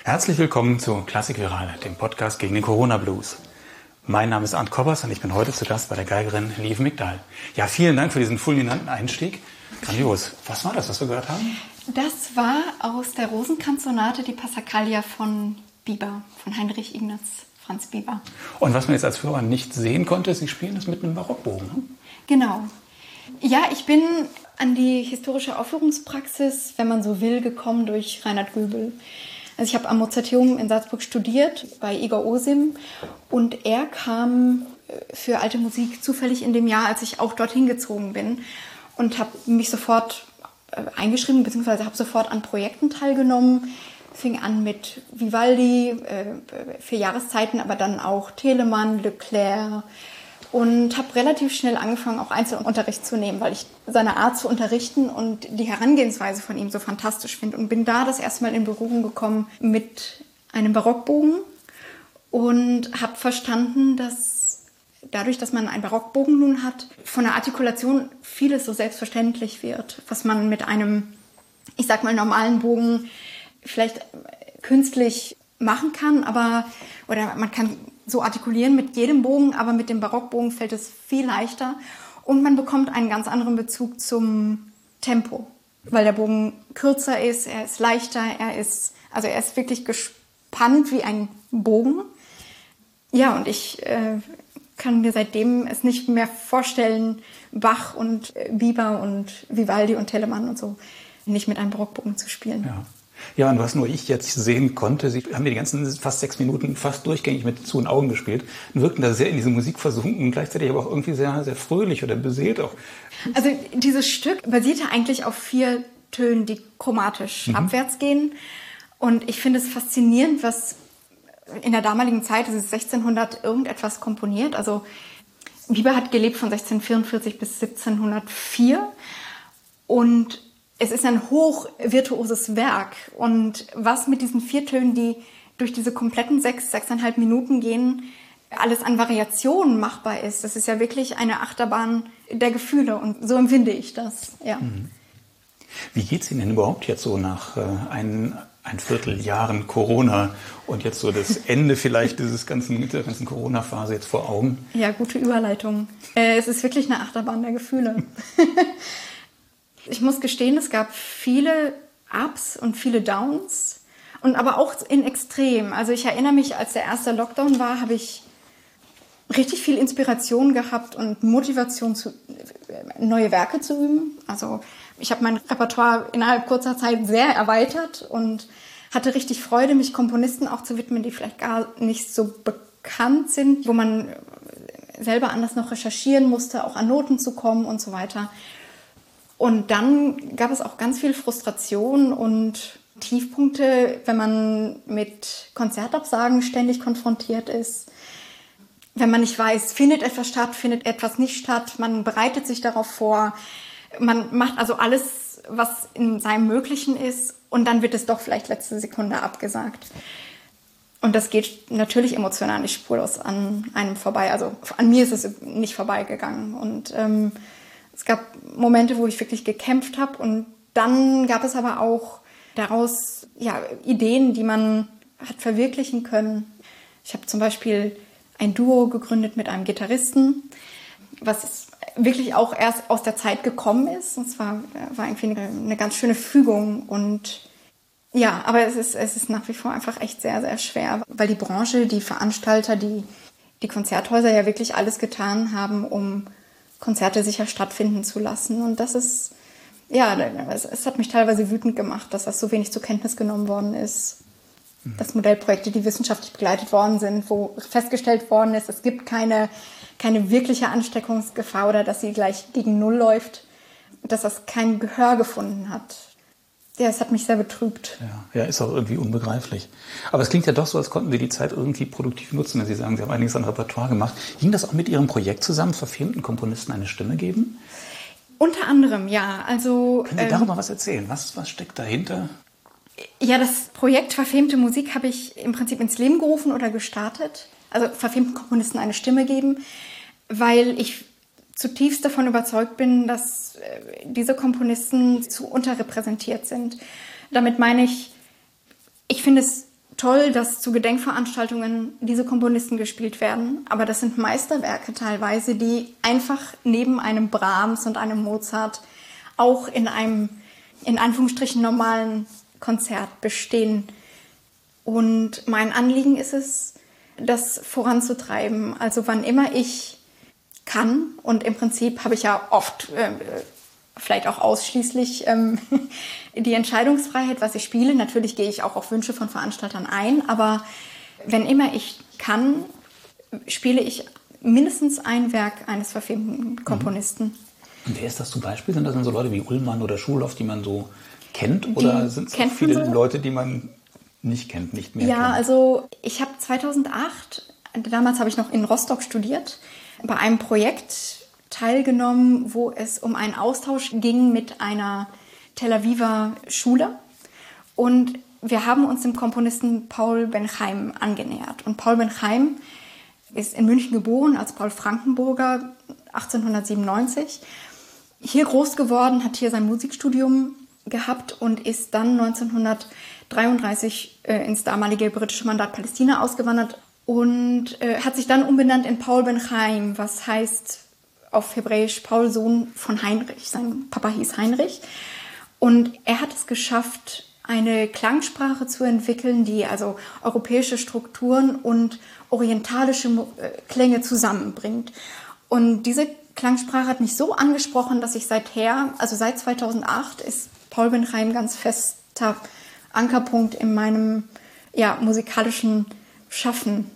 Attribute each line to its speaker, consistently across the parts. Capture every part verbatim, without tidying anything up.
Speaker 1: Herzlich willkommen zu Klassik Viral, dem Podcast gegen den Corona-Blues. Mein Name ist Arndt Koppers und ich bin heute zu Gast bei der Geigerin Lieve Migdal. Ja, vielen Dank für diesen fulminanten Einstieg. Grandios. Was war das, was wir gehört haben?
Speaker 2: Das war aus der Rosenkranz-Sonate die Passacaglia von Bieber, von Heinrich Ignaz Franz Bieber.
Speaker 1: Und was man jetzt als Hörer nicht sehen konnte, Sie spielen das mit einem Barockbogen, ne?
Speaker 2: Genau. Ja, ich bin an die historische Aufführungspraxis, wenn man so will, gekommen durch Reinhard Göbel. Also ich habe am Mozarteum in Salzburg studiert, bei Igor Osim. Und er kam für alte Musik zufällig in dem Jahr, als ich auch dorthin gezogen bin. Und habe mich sofort eingeschrieben, beziehungsweise habe sofort an Projekten teilgenommen. Fing an mit Vivaldi, äh, vier Jahreszeiten, aber dann auch Telemann, Leclerc. Und habe relativ schnell angefangen, auch Einzelunterricht zu nehmen, weil ich seine Art zu unterrichten und die Herangehensweise von ihm so fantastisch finde. Und bin da das erste Mal in Berührung gekommen mit einem Barockbogen und habe verstanden, dass dadurch, dass man einen Barockbogen nun hat, von der Artikulation vieles so selbstverständlich wird, was man mit einem, ich sag mal, normalen Bogen vielleicht künstlich machen kann, aber oder man kann so artikulieren mit jedem Bogen, aber mit dem Barockbogen fällt es viel leichter und man bekommt einen ganz anderen Bezug zum Tempo, weil der Bogen kürzer ist, er ist leichter, er ist, also er ist wirklich gespannt wie ein Bogen. Ja, und ich äh, kann mir seitdem es nicht mehr vorstellen, Bach und Bieber und Vivaldi und Telemann und so nicht mit einem Barockbogen zu spielen.
Speaker 1: Ja. Ja, und was nur ich jetzt sehen konnte, Sie haben mir die ganzen fast sechs Minuten fast durchgängig mit zu den Augen gespielt und wirkten da sehr in diese Musik versunken und gleichzeitig aber auch irgendwie sehr, sehr fröhlich oder beseelt auch.
Speaker 2: Also dieses Stück basierte eigentlich auf vier Tönen, die chromatisch mhm. abwärts gehen. Und ich finde es faszinierend, was in der damaligen Zeit, das ist sechzehnhundert irgendetwas komponiert. Also Bieber hat gelebt von sechzehnhundertvierundvierzig bis siebzehnhundertvier und es ist ein hochvirtuoses Werk und was mit diesen vier Tönen, die durch diese kompletten sechs, sechseinhalb Minuten gehen, alles an Variationen machbar ist, das ist ja wirklich eine Achterbahn der Gefühle und so empfinde ich das. Ja.
Speaker 1: Wie geht es Ihnen denn überhaupt jetzt so nach äh, ein, ein Vierteljahren Corona und jetzt so das Ende vielleicht dieses ganzen, der ganzen Corona-Phase jetzt vor Augen?
Speaker 2: Ja, gute Überleitung. Äh, es ist wirklich eine Achterbahn der Gefühle. Ich muss gestehen, es gab viele Ups und viele Downs und aber auch in Extrem. Also ich erinnere mich, als der erste Lockdown war, habe ich richtig viel Inspiration gehabt und Motivation, zu, neue Werke zu üben. Also ich habe mein Repertoire innerhalb kurzer Zeit sehr erweitert und hatte richtig Freude, mich Komponisten auch zu widmen, die vielleicht gar nicht so bekannt sind, wo man selber anders noch recherchieren musste, auch an Noten zu kommen und so weiter. Und dann gab es auch ganz viel Frustration und Tiefpunkte, wenn man mit Konzertabsagen ständig konfrontiert ist. Wenn man nicht weiß, findet etwas statt, findet etwas nicht statt. Man bereitet sich darauf vor. Man macht also alles, was in seinem Möglichen ist. Und dann wird es doch vielleicht letzte Sekunde abgesagt. Und das geht natürlich emotional nicht spurlos an einem vorbei. Also an mir ist es nicht vorbeigegangen. Und ähm, es gab Momente, wo ich wirklich gekämpft habe und dann gab es aber auch daraus ja, Ideen, die man hat verwirklichen können. Ich habe zum Beispiel ein Duo gegründet mit einem Gitarristen, was wirklich auch erst aus der Zeit gekommen ist. Und zwar war irgendwie eine, eine ganz schöne Fügung. Und ja, aber es ist, es ist nach wie vor einfach echt sehr, sehr schwer, weil die Branche, die Veranstalter, die, die Konzerthäuser ja wirklich alles getan haben, um Konzerte sicher stattfinden zu lassen. Und das ist, ja, es, es hat mich teilweise wütend gemacht, dass das so wenig zur Kenntnis genommen worden ist. Mhm. Dass Modellprojekte, die wissenschaftlich begleitet worden sind, wo festgestellt worden ist, es gibt keine, keine wirkliche Ansteckungsgefahr oder dass sie gleich gegen Null läuft, dass das kein Gehör gefunden hat. Ja, es hat mich sehr betrübt.
Speaker 1: Ja, ja, ist auch irgendwie unbegreiflich. Aber es klingt ja doch so, als konnten Sie die Zeit irgendwie produktiv nutzen, wenn Sie sagen, Sie haben einiges an Repertoire gemacht. Ging das auch mit Ihrem Projekt zusammen, verfemten Komponisten eine Stimme geben?
Speaker 2: Unter anderem, ja. Also,
Speaker 1: Können Sie darüber ähm, was erzählen? Was, was steckt dahinter?
Speaker 2: Ja, das Projekt Verfemte Musik habe ich im Prinzip ins Leben gerufen oder gestartet. Also verfemten Komponisten eine Stimme geben, weil ich zutiefst davon überzeugt bin, dass diese Komponisten zu unterrepräsentiert sind. Damit meine ich, ich finde es toll, dass zu Gedenkveranstaltungen diese Komponisten gespielt werden. Aber das sind Meisterwerke teilweise, die einfach neben einem Brahms und einem Mozart auch in einem, in Anführungsstrichen, normalen Konzert bestehen. Und mein Anliegen ist es, das voranzutreiben. Also wann immer ich kann, und im Prinzip habe ich ja oft, äh, vielleicht auch ausschließlich ähm, die Entscheidungsfreiheit, was ich spiele. Natürlich gehe ich auch auf Wünsche von Veranstaltern ein, aber wenn immer ich kann, spiele ich mindestens ein Werk eines verfilmten Komponisten.
Speaker 1: Und wer ist das zum Beispiel? Sind das dann so Leute wie Ullmann oder Schulhoff, die man so kennt?
Speaker 2: Die
Speaker 1: Oder sind es auch viele
Speaker 2: so?
Speaker 1: Leute, die man nicht kennt, nicht mehr
Speaker 2: ja,
Speaker 1: kennt?
Speaker 2: Ja, also ich habe zweitausendacht, damals habe ich noch in Rostock studiert, bei einem Projekt teilgenommen, wo es um einen Austausch ging mit einer Tel Aviver Schule. Und wir haben uns dem Komponisten Paul Ben-Chaim angenähert. Und Paul Ben-Chaim ist in München geboren als Paul Frankenburger achtzehnhundertsiebenundneunzig. Hier groß geworden, hat hier sein Musikstudium gehabt und ist dann neunzehnhundertdreiunddreißig äh, ins damalige britische Mandat Palästina ausgewandert und äh, hat sich dann umbenannt in Paul Ben-Chaim, was heißt auf Hebräisch Paul, Sohn von Heinrich. Sein Papa hieß Heinrich. Und er hat es geschafft, eine Klangsprache zu entwickeln, die also europäische Strukturen und orientalische Klänge zusammenbringt. Und diese Klangsprache hat mich so angesprochen, dass ich seither, also seit zweitausendacht, ist Paul Ben-Chaim ganz fester Ankerpunkt in meinem ja, musikalischen Schaffen.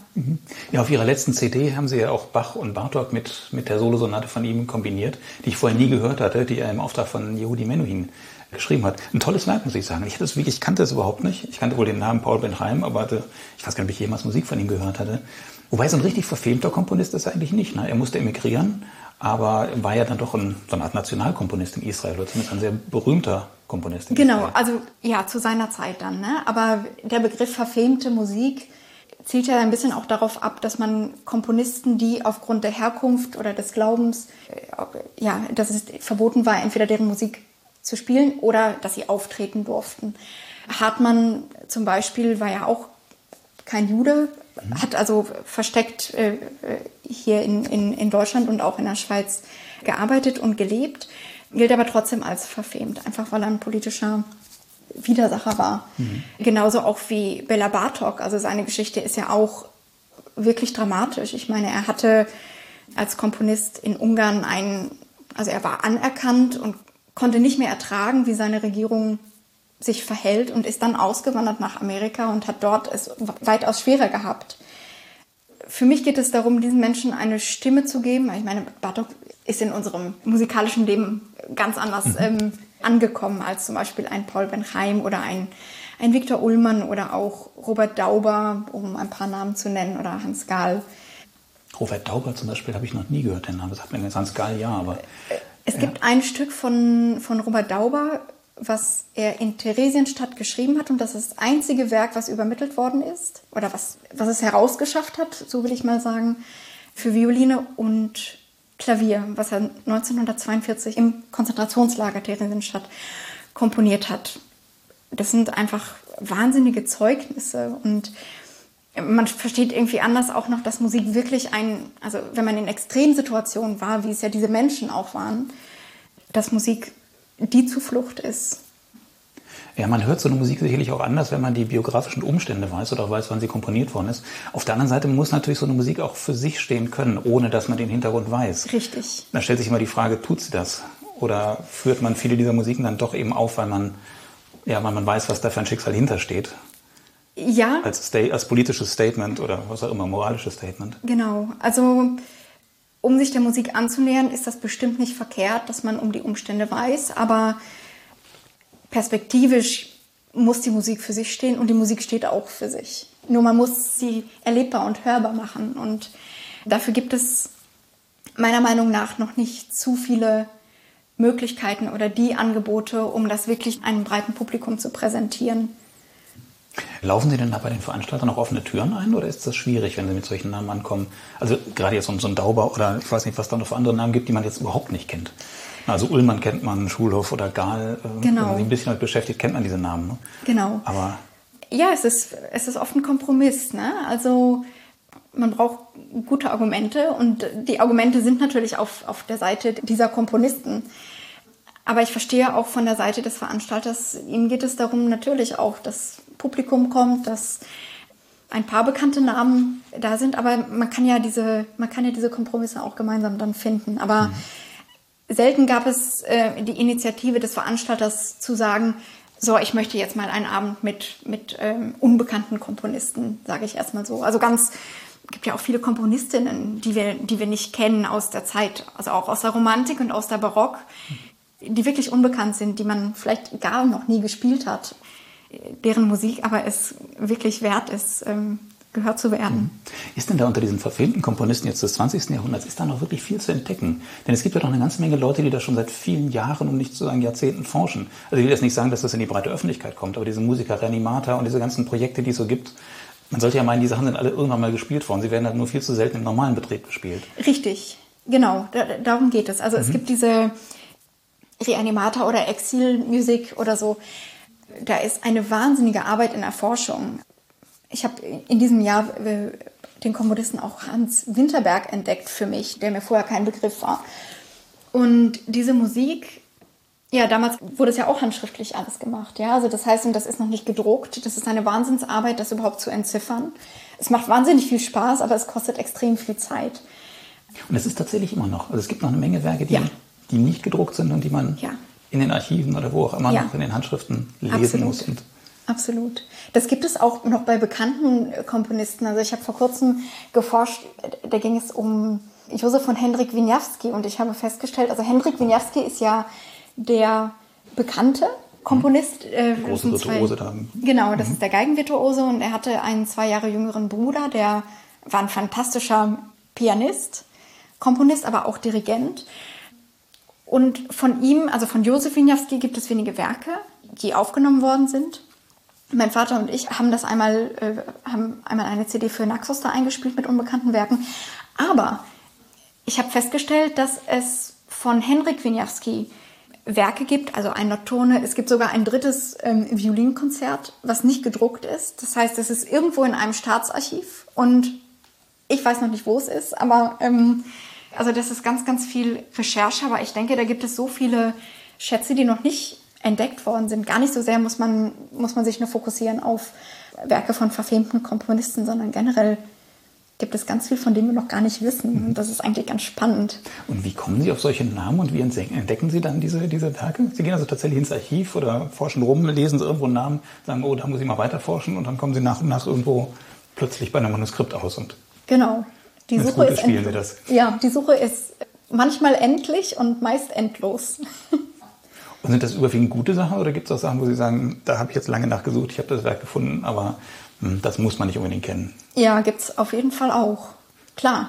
Speaker 1: Ja, auf Ihrer letzten C D haben Sie ja auch Bach und Bartók mit, mit der Solosonate von ihm kombiniert, die ich vorher nie gehört hatte, die er im Auftrag von Yehudi Menuhin geschrieben hat. Ein tolles Werk, muss ich sagen. Ich, hatte es wirklich, ich kannte es überhaupt nicht. Ich kannte wohl den Namen Paul Ben-Chaim, aber hatte, ich weiß gar nicht, ob ich jemals Musik von ihm gehört hatte. Wobei so ein richtig verfilmter Komponist ist er eigentlich nicht. Ne? Er musste emigrieren, aber war ja dann doch ein, so eine Art Nationalkomponist in Israel, oder zumindest ein sehr berühmter Komponist in
Speaker 2: Genau,
Speaker 1: Israel.
Speaker 2: also ja, zu seiner Zeit dann. Ne? Aber der Begriff verfilmte Musik zielt ja ein bisschen auch darauf ab, dass man Komponisten, die aufgrund der Herkunft oder des Glaubens, äh, ja, dass es verboten war, entweder deren Musik zu spielen oder dass sie auftreten durften. Hartmann zum Beispiel war ja auch kein Jude, mhm. hat also versteckt äh, hier in, in, in Deutschland und auch in der Schweiz gearbeitet und gelebt, gilt aber trotzdem als verfemt, einfach weil er ein politischer Widersacher war. Mhm. Genauso auch wie Bela Bartók. Also seine Geschichte ist ja auch wirklich dramatisch. Ich meine, er hatte als Komponist in Ungarn einen, also er war anerkannt und konnte nicht mehr ertragen, wie seine Regierung sich verhält und ist dann ausgewandert nach Amerika und hat dort es weitaus schwerer gehabt. Für mich geht es darum, diesen Menschen eine Stimme zu geben. Ich meine, Bartók ist in unserem musikalischen Leben ganz anders mhm. ähm, angekommen als zum Beispiel ein Paul Ben-Chaim oder ein, ein Viktor Ullmann oder auch Robert Dauber, um ein paar Namen zu nennen, oder Hans Gahl.
Speaker 1: Robert Dauber zum Beispiel habe ich noch nie gehört, den Namen. Das hat mir jetzt Hans Gahl, ja, aber...
Speaker 2: Es
Speaker 1: ja.
Speaker 2: gibt ein Stück von, von Robert Dauber, was er in Theresienstadt geschrieben hat, und das ist das einzige Werk, was übermittelt worden ist, oder was, was es herausgeschafft hat, so will ich mal sagen, für Violine und Klavier, was er neunzehnhundertzweiundvierzig im Konzentrationslager Theresienstadt komponiert hat. Das sind einfach wahnsinnige Zeugnisse, und man versteht irgendwie anders auch noch, dass Musik wirklich ein, also wenn man in Extremsituationen war, wie es ja diese Menschen auch waren, dass Musik die Zuflucht ist.
Speaker 1: Ja, man hört so eine Musik sicherlich auch anders, wenn man die biografischen Umstände weiß oder auch weiß, wann sie komponiert worden ist. Auf der anderen Seite muss natürlich so eine Musik auch für sich stehen können, ohne dass man den Hintergrund weiß.
Speaker 2: Richtig.
Speaker 1: Da stellt sich immer die Frage, tut sie das? Oder führt man viele dieser Musiken dann doch eben auf, weil man, ja, weil man weiß, was da für ein Schicksal hintersteht?
Speaker 2: Ja.
Speaker 1: Als, Sta- als politisches Statement oder was auch immer, moralisches Statement.
Speaker 2: Genau. Also, um sich der Musik anzunähern, ist das bestimmt nicht verkehrt, dass man um die Umstände weiß, aber perspektivisch muss die Musik für sich stehen, und die Musik steht auch für sich. Nur man muss sie erlebbar und hörbar machen, und dafür gibt es meiner Meinung nach noch nicht zu viele Möglichkeiten oder die Angebote, um das wirklich einem breiten Publikum zu präsentieren.
Speaker 1: Laufen Sie denn da bei den Veranstaltern auch offene Türen ein, oder ist das schwierig, wenn Sie mit solchen Namen ankommen? Also gerade jetzt so ein Dauber oder ich weiß nicht, was da noch für andere Namen gibt, die man jetzt überhaupt nicht kennt. Also Ullmann kennt man, Schulhoff oder Gahl.
Speaker 2: Genau.
Speaker 1: Wenn man sich ein bisschen damit beschäftigt, kennt man diese Namen. Ne?
Speaker 2: Genau.
Speaker 1: Aber
Speaker 2: Ja, es ist, es ist oft ein Kompromiss. Ne? Also man braucht gute Argumente und die Argumente sind natürlich auf, auf der Seite dieser Komponisten. Aber ich verstehe auch von der Seite des Veranstalters, ihnen geht es darum natürlich auch, dass Publikum kommt, dass ein paar bekannte Namen da sind, aber man kann ja diese, man kann ja diese Kompromisse auch gemeinsam dann finden. Aber mhm. selten gab es äh, die Initiative des Veranstalters zu sagen, so, ich möchte jetzt mal einen Abend mit, mit ähm, unbekannten Komponisten, sage ich erstmal so. Also ganz, es gibt ja auch viele Komponistinnen, die wir, die wir nicht kennen aus der Zeit, also auch aus der Romantik und aus der Barock, die wirklich unbekannt sind, die man vielleicht gar noch nie gespielt hat, deren Musik aber es wirklich wert ist, ähm, gehört zu werden.
Speaker 1: Ist denn da unter diesen verfilmten Komponisten jetzt des zwanzigsten Jahrhunderts, ist da noch wirklich viel zu entdecken? Denn es gibt ja doch eine ganze Menge Leute, die da schon seit vielen Jahren, um nicht zu sagen Jahrzehnten forschen. Also ich will jetzt nicht sagen, dass das in die breite Öffentlichkeit kommt, aber diese Musiker Reanimata und diese ganzen Projekte, die es so gibt, man sollte ja meinen, die Sachen sind alle irgendwann mal gespielt worden. Sie werden halt nur viel zu selten im normalen Betrieb gespielt.
Speaker 2: Richtig, genau, da, darum geht es. Also mhm. es gibt diese Reanimata oder Exil-Musik oder so, da ist eine wahnsinnige Arbeit in der Forschung. Ich habe in diesem Jahr den Komponisten auch Hans Winterberg entdeckt für mich, der mir vorher kein Begriff war. Und diese Musik, ja, damals wurde es ja auch handschriftlich alles gemacht. Ja? Also das heißt, und das ist noch nicht gedruckt, das ist eine Wahnsinnsarbeit, das überhaupt zu entziffern. Es macht wahnsinnig viel Spaß, aber es kostet extrem viel Zeit.
Speaker 1: Und es ist tatsächlich immer noch, also es gibt noch eine Menge Werke, die, ja. die nicht gedruckt sind und die man ja. in den Archiven oder wo auch immer ja. noch in den Handschriften lesen
Speaker 2: Absolut.
Speaker 1: muss. Und
Speaker 2: Absolut. Das gibt es auch noch bei bekannten Komponisten. Also ich habe vor kurzem geforscht, da ging es um Josef von Hendrik Wieniawski und ich habe festgestellt, also Hendrik Wieniawski ist ja der bekannte Komponist.
Speaker 1: Äh, große Virtuose da.
Speaker 2: Genau, das mhm. ist der Geigenvirtuose und er hatte einen zwei Jahre jüngeren Bruder, der war ein fantastischer Pianist, Komponist, aber auch Dirigent. Und von ihm, also von Josef Wieniawski, gibt es wenige Werke, die aufgenommen worden sind. Mein Vater und ich haben das einmal, äh, haben einmal eine C D für Naxos da eingespielt mit unbekannten Werken. Aber ich habe festgestellt, dass es von Hendrik Wieniawski Werke gibt, also ein Nocturne. Es gibt sogar ein drittes ähm, Violinkonzert, was nicht gedruckt ist. Das heißt, es ist irgendwo in einem Staatsarchiv und ich weiß noch nicht, wo es ist, aber ähm, also das ist ganz, ganz viel Recherche. Aber ich denke, da gibt es so viele Schätze, die noch nicht entdeckt worden sind. Gar nicht so sehr muss man, muss man sich nur fokussieren auf Werke von verfemten Komponisten, sondern generell gibt es ganz viel, von dem wir noch gar nicht wissen. Und das ist eigentlich ganz spannend.
Speaker 1: Und wie kommen Sie auf solche Namen und wie entdecken Sie dann diese, diese Werke? Sie gehen also tatsächlich ins Archiv oder forschen rum, lesen Sie irgendwo einen Namen, sagen, oh, da muss ich mal weiter forschen und dann kommen Sie nach und nach irgendwo plötzlich bei einem Manuskript aus. Und
Speaker 2: genau. Die Suche ist
Speaker 1: spielen Sie das.
Speaker 2: Ja, die Suche ist manchmal endlich und meist endlos.
Speaker 1: Und sind das überwiegend gute Sachen oder gibt es auch Sachen, wo Sie sagen, da habe ich jetzt lange nachgesucht, ich habe das Werk gefunden, aber hm, das muss man nicht unbedingt kennen?
Speaker 2: Ja, gibt es auf jeden Fall auch. Klar.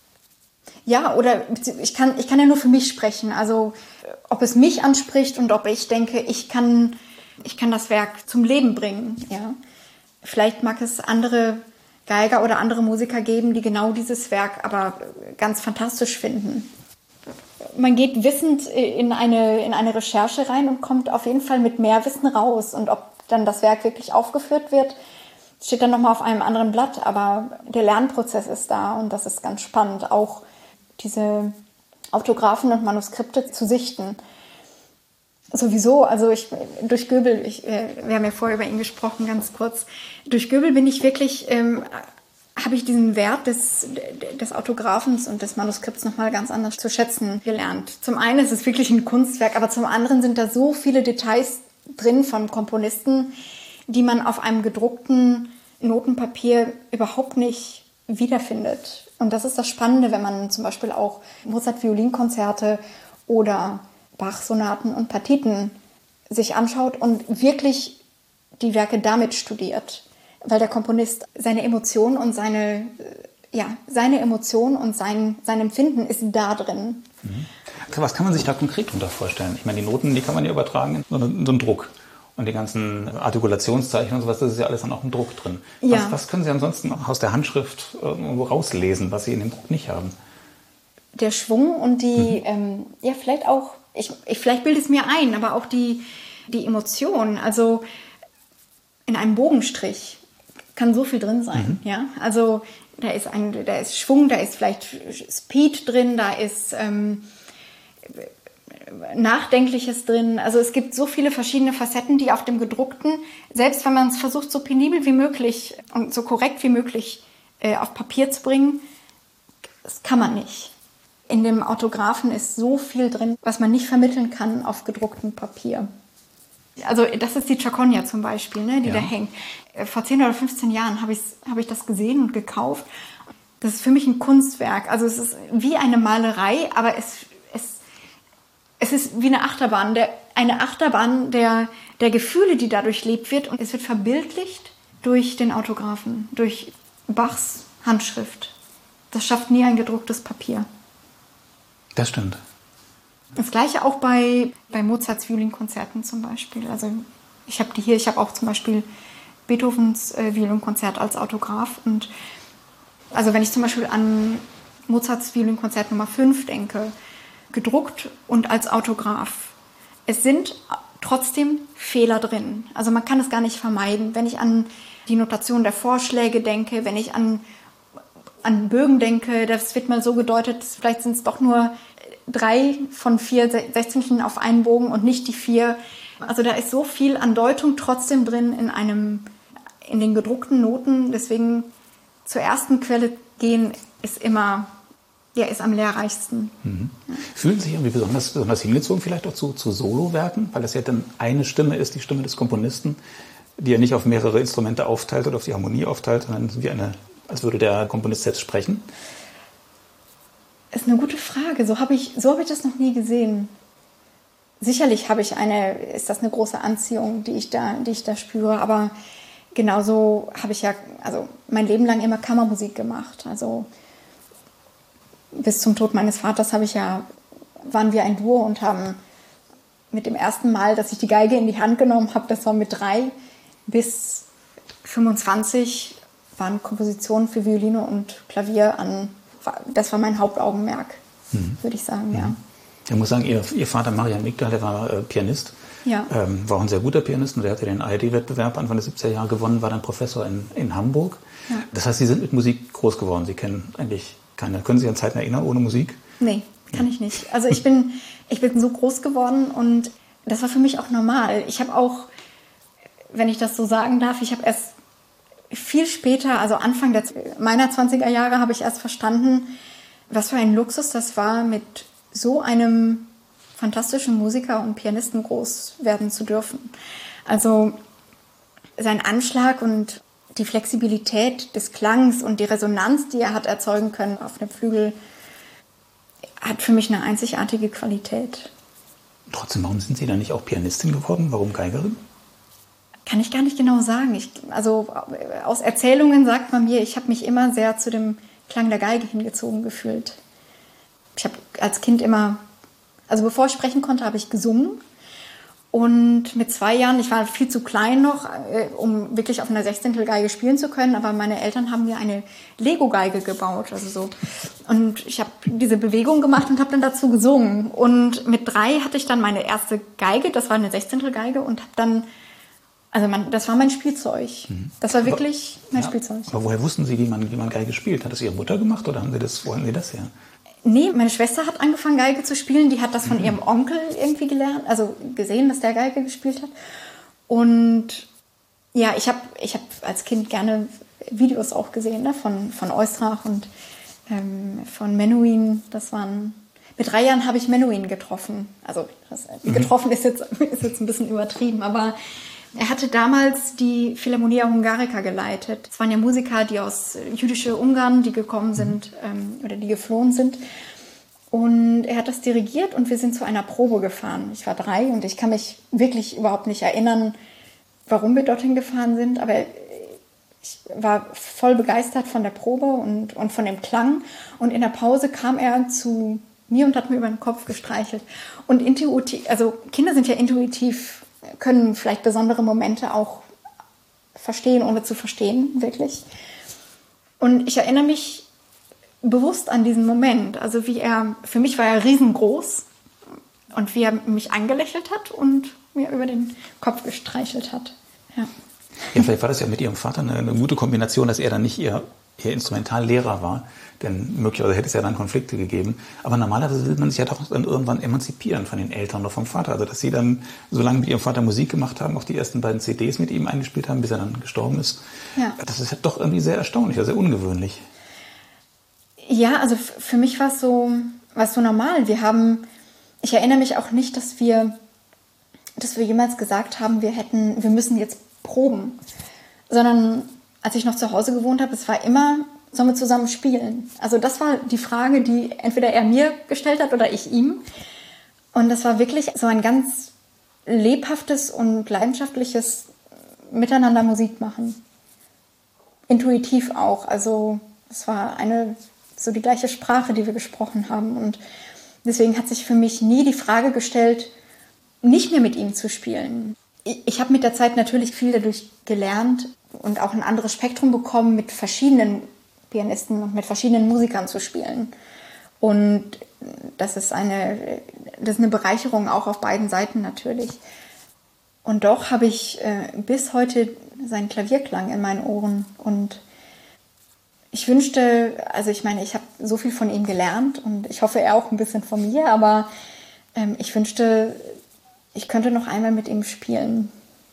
Speaker 2: Ja, oder ich kann, ich kann ja nur für mich sprechen. Also ob es mich anspricht und ob ich denke, ich kann, ich kann das Werk zum Leben bringen. Ja. Vielleicht mag es andere Geiger oder andere Musiker geben, die genau dieses Werk aber ganz fantastisch finden. Man geht wissend in eine, in eine Recherche rein und kommt auf jeden Fall mit mehr Wissen raus. Und ob dann das Werk wirklich aufgeführt wird, steht dann nochmal auf einem anderen Blatt. Aber der Lernprozess ist da und das ist ganz spannend, auch diese Autographen und Manuskripte zu sichten. Sowieso, also ich, durch Göbel, ich, wir haben ja vorher über ihn gesprochen, ganz kurz. Durch Göbel bin ich wirklich... Ähm, habe ich diesen Wert des, des Autographens und des Manuskripts nochmal ganz anders zu schätzen gelernt. Zum einen ist es wirklich ein Kunstwerk, aber zum anderen sind da so viele Details drin von Komponisten, die man auf einem gedruckten Notenpapier überhaupt nicht wiederfindet. Und das ist das Spannende, wenn man zum Beispiel auch Mozart-Violinkonzerte oder Bach-Sonaten und Partiten sich anschaut und wirklich die Werke damit studiert. Weil der Komponist seine Emotionen und seine, ja, seine Emotion und sein, sein Empfinden ist da drin.
Speaker 1: Mhm. Was kann man sich da konkret darunter vorstellen? Ich meine, die Noten, die kann man ja übertragen in so einen, so einen Druck. Und die ganzen Artikulationszeichen und sowas, das ist ja alles dann auch im Druck drin. Ja. Was, was können Sie ansonsten aus der Handschrift irgendwo rauslesen, was Sie in dem Druck nicht haben?
Speaker 2: Der Schwung und die, mhm. ähm, ja, vielleicht auch, ich, ich, vielleicht bilde es mir ein, aber auch die, die Emotion. Also in einem Bogenstrich kann so viel drin sein. Mhm. Ja? Also da ist, ein, da ist Schwung, da ist vielleicht Speed drin, da ist ähm, Nachdenkliches drin. Also es gibt so viele verschiedene Facetten, die auf dem gedruckten, selbst wenn man es versucht, so penibel wie möglich und so korrekt wie möglich äh, auf Papier zu bringen, das kann man nicht. In dem Autographen ist so viel drin, was man nicht vermitteln kann auf gedrucktem Papier. Also das ist die Chaconia zum Beispiel, ne, die ja. da hängt. Vor zehn oder fünfzehn Jahren habe hab ich das gesehen und gekauft. Das ist für mich ein Kunstwerk. Also es ist wie eine Malerei, aber es, es, es ist wie eine Achterbahn. Der, eine Achterbahn der, der Gefühle, die dadurch lebt wird. Und es wird verbildlicht durch den Autographen, durch Bachs Handschrift. Das schafft nie ein gedrucktes Papier.
Speaker 1: Das stimmt.
Speaker 2: Das Gleiche auch bei, bei Mozarts Violinkonzerten zum Beispiel. Also ich habe die hier, ich habe auch zum Beispiel Beethovens äh, Violinkonzert als Autograph. Und also wenn ich zum Beispiel an Mozarts Violinkonzert Nummer fünf denke, gedruckt und als Autograph, es sind trotzdem Fehler drin. Also man kann es gar nicht vermeiden. Wenn ich an die Notation der Vorschläge denke, wenn ich an, an Bögen denke, das wird mal so gedeutet, vielleicht sind es doch nur drei von vier Sechzehnteln auf einen Bogen und nicht die vier. Also da ist so viel an Deutung trotzdem drin in einem, in den gedruckten Noten. Deswegen zur ersten Quelle gehen ist immer, ja, ist am lehrreichsten.
Speaker 1: Mhm. Ja. Fühlen Sie sich irgendwie besonders, besonders hingezogen vielleicht auch zu, zu Solowerken? Weil das ja dann eine Stimme ist, die Stimme des Komponisten, die er nicht auf mehrere Instrumente aufteilt oder auf die Harmonie aufteilt, sondern wie eine, als würde der Komponist selbst sprechen.
Speaker 2: Das ist eine gute Frage. So habe ich, so habe ich das noch nie gesehen. Sicherlich habe ich eine, ist das eine große Anziehung, die ich da, die ich da spüre. Aber genauso habe ich ja, also mein Leben lang immer Kammermusik gemacht. Also bis zum Tod meines Vaters habe ich ja, waren wir ein Duo und haben mit dem ersten Mal, dass ich die Geige in die Hand genommen habe, das war mit drei bis fünfundzwanzig, waren Kompositionen für Violine und Klavier an. Das war mein Hauptaugenmerk, mhm. würde ich sagen, mhm. ja.
Speaker 1: Ich muss sagen, Ihr, Ihr Vater Marian Migdal, der war äh, Pianist,
Speaker 2: ja.
Speaker 1: ähm, war auch ein sehr guter Pianist und der hatte den A R D-Wettbewerb Anfang der siebziger Jahre gewonnen, war dann Professor in, in Hamburg. Ja. Das heißt, Sie sind mit Musik groß geworden. Sie kennen eigentlich keine. Können Sie sich an Zeiten erinnern ohne Musik?
Speaker 2: Nee, kann ja. ich nicht. Also ich bin, ich bin so groß geworden und das war für mich auch normal. Ich habe auch, wenn ich das so sagen darf, ich habe erst viel später, also Anfang der, meiner zwanziger Jahre, habe ich erst verstanden, was für ein Luxus das war, mit so einem fantastischen Musiker und Pianisten groß werden zu dürfen. Also sein Anschlag und die Flexibilität des Klangs und die Resonanz, die er hat erzeugen können auf dem Flügel, hat für mich eine einzigartige Qualität.
Speaker 1: Trotzdem, warum sind Sie dann nicht auch Pianistin geworden? Warum Geigerin?
Speaker 2: Kann ich gar nicht genau sagen. Ich, also aus Erzählungen sagt man mir, ich habe mich immer sehr zu dem Klang der Geige hingezogen gefühlt. Ich habe als Kind immer, also bevor ich sprechen konnte, habe ich gesungen. Und mit zwei Jahren, ich war viel zu klein noch, um wirklich auf einer Sechzehntelgeige spielen zu können, aber meine Eltern haben mir eine Lego-Geige gebaut. Also so. Und ich habe diese Bewegung gemacht und habe dann dazu gesungen. Und mit drei hatte ich dann meine erste Geige, das war eine Sechzehntelgeige, und habe dann, also man, das war mein Spielzeug. Das war wirklich mein ja, Spielzeug.
Speaker 1: Aber woher wussten Sie, wie man, wie man Geige spielt? Hat das Ihre Mutter gemacht oder haben Sie das, wo haben Sie das her?
Speaker 2: Nee, meine Schwester hat angefangen, Geige zu spielen. Die hat das von mhm. ihrem Onkel irgendwie gelernt, also gesehen, dass der Geige gespielt hat. Und ja, ich habe ich hab als Kind gerne Videos auch gesehen, ne? von, von Oistrach und ähm, von Menuhin. Das waren, mit drei Jahren habe ich Menuhin getroffen. Also das, mhm. getroffen ist jetzt, ist jetzt ein bisschen übertrieben, aber er hatte damals die Philharmonia Hungarica geleitet. Es waren ja Musiker, die aus jüdische Ungarn, die gekommen sind ähm, oder die geflohen sind. Und er hat das dirigiert und wir sind zu einer Probe gefahren. Ich war drei und ich kann mich wirklich überhaupt nicht erinnern, warum wir dorthin gefahren sind. Aber ich war voll begeistert von der Probe und, und von dem Klang. Und in der Pause kam er zu mir und hat mir über den Kopf gestreichelt. Und intuitiv, also Kinder sind ja intuitiv, können vielleicht besondere Momente auch verstehen, ohne zu verstehen, wirklich. Und ich erinnere mich bewusst an diesen Moment. Also wie er, für mich war er riesengroß und wie er mich angelächelt hat und mir über den Kopf gestreichelt hat. Ja.
Speaker 1: Ja, vielleicht war das ja mit Ihrem Vater eine, eine gute Kombination, dass er dann nicht Ihr, Ihr Instrumentallehrer war. Denn möglicherweise hätte es ja dann Konflikte gegeben. Aber normalerweise will man sich ja doch dann irgendwann emanzipieren von den Eltern oder vom Vater. Also dass Sie dann so lange mit Ihrem Vater Musik gemacht haben, auch die ersten beiden C Ds mit ihm eingespielt haben, bis er dann gestorben ist. Ja. Das ist ja doch irgendwie sehr erstaunlich, sehr ungewöhnlich.
Speaker 2: Ja, also für mich war es so, war es so normal. Wir haben, ich erinnere mich auch nicht, dass wir, dass wir jemals gesagt haben, wir hätten, wir müssen jetzt proben. Sondern als ich noch zu Hause gewohnt habe, es war immer, sollen wir zusammen spielen? Also das war die Frage, die entweder er mir gestellt hat oder ich ihm. Und das war wirklich so ein ganz lebhaftes und leidenschaftliches Miteinander Musik machen. Intuitiv auch. Also es war eine, so die gleiche Sprache, die wir gesprochen haben. Und deswegen hat sich für mich nie die Frage gestellt, nicht mehr mit ihm zu spielen. Ich, ich habe mit der Zeit natürlich viel dadurch gelernt und auch ein anderes Spektrum bekommen, mit verschiedenen Pianisten und mit verschiedenen Musikern zu spielen. Und das ist eine, das ist eine Bereicherung auch auf beiden Seiten natürlich. Und doch habe ich äh, bis heute seinen Klavierklang in meinen Ohren. Und ich wünschte, also ich meine, ich habe so viel von ihm gelernt und ich hoffe, er auch ein bisschen von mir, aber ähm, ich wünschte, ich könnte noch einmal mit ihm spielen.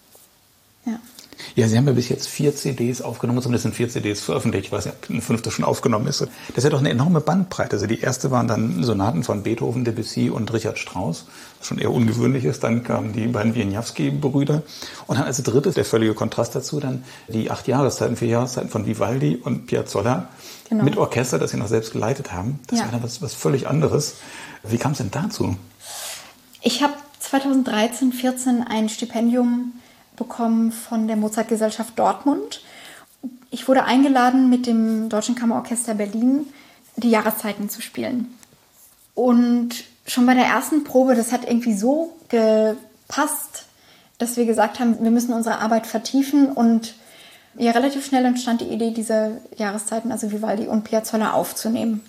Speaker 2: Ja.
Speaker 1: Ja, Sie haben ja bis jetzt vier C Ds aufgenommen, zumindest sind vier C Ds veröffentlicht. Ich weiß nicht, ob eine fünfte schon aufgenommen ist. Das ist ja doch eine enorme Bandbreite. Also die erste waren dann Sonaten von Beethoven, Debussy und Richard Strauss, was schon eher ungewöhnlich ist. Dann kamen die beiden Wieniawski-Brüder. Und dann als drittes, der völlige Kontrast dazu, dann die acht Jahreszeiten, vier Jahreszeiten von Vivaldi und Piazzolla. Genau. Mit Orchester, das Sie noch selbst geleitet haben. Das ja. war dann was, was völlig anderes. Wie kam es denn dazu?
Speaker 2: Ich habe zweitausenddreizehn, vierzehn ein Stipendium bekommen von der Mozart-Gesellschaft Dortmund. Ich wurde eingeladen, mit dem Deutschen Kammerorchester Berlin die Jahreszeiten zu spielen. Und schon bei der ersten Probe, das hat irgendwie so gepasst, dass wir gesagt haben, wir müssen unsere Arbeit vertiefen. Und ja, relativ schnell entstand die Idee, diese Jahreszeiten, also Vivaldi und Piazzolla, aufzunehmen.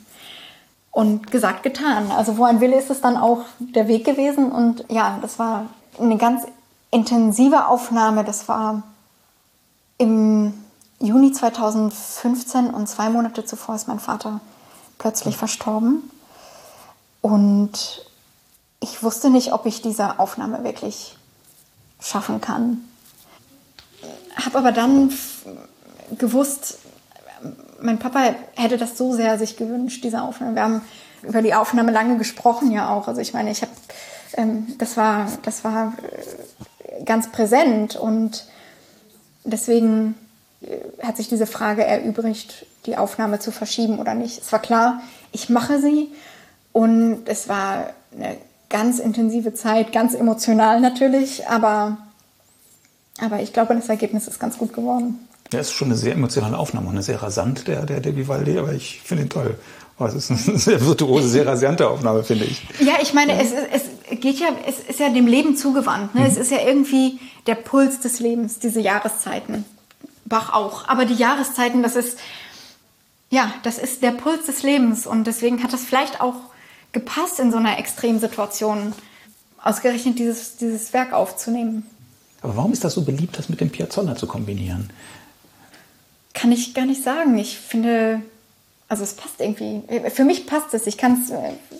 Speaker 2: Und gesagt, getan. Also wo ein Wille ist, ist dann auch der Weg gewesen. Und ja, das war eine ganz intensive Aufnahme. Das war im Juni zweitausendfünfzehn und zwei Monate zuvor ist mein Vater plötzlich verstorben. Und ich wusste nicht, ob ich diese Aufnahme wirklich schaffen kann. Habe aber dann gewusst, mein Papa hätte das so sehr sich gewünscht, diese Aufnahme. Wir haben über die Aufnahme lange gesprochen ja auch. Also ich meine, ich habe, ähm, das war, das war ganz präsent und deswegen hat sich diese Frage erübrigt, die Aufnahme zu verschieben oder nicht. Es war klar, ich mache sie und es war eine ganz intensive Zeit, ganz emotional natürlich, aber, aber ich glaube, das Ergebnis ist ganz gut geworden.
Speaker 1: Ja, es ist schon eine sehr emotionale Aufnahme, eine sehr rasant, der, der, der Vivaldi, aber ich finde ihn toll. Oh, es ist eine sehr virtuose, sehr rasante Aufnahme, finde ich.
Speaker 2: Ja, ich meine, es, es geht ja, es ist ja dem Leben zugewandt. Ne? Mhm. Es ist ja irgendwie der Puls des Lebens, diese Jahreszeiten. Bach auch. Aber die Jahreszeiten, das ist, ja, das ist der Puls des Lebens. Und deswegen hat das vielleicht auch gepasst, in so einer Extremsituation ausgerechnet dieses, dieses Werk aufzunehmen.
Speaker 1: Aber warum ist das so beliebt, das mit dem Piazzolla zu kombinieren?
Speaker 2: Kann ich gar nicht sagen. Ich finde, also es passt irgendwie. Für mich passt es. Ich kann es,